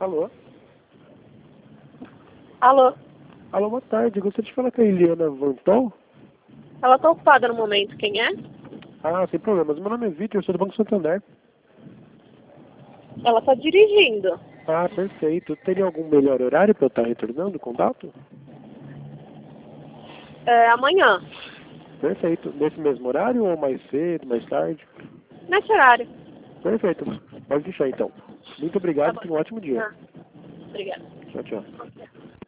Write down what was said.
Alô? Alô? Alô, boa tarde. Gostaria de falar com a Eliana Vanton? Ela tá ocupada no momento, quem é? Ah, sem problemas. Meu nome é Vitor, eu sou do Banco Santander. Ela tá dirigindo. Ah, perfeito. Teria algum melhor horário para eu estar retornando o contato? Amanhã, Perfeito. Nesse mesmo horário ou mais cedo, mais tarde? nesse horário. Perfeito. Pode deixar então. Muito Tá obrigado e bom. tenha um ótimo dia. Obrigada. Tchau, tchau.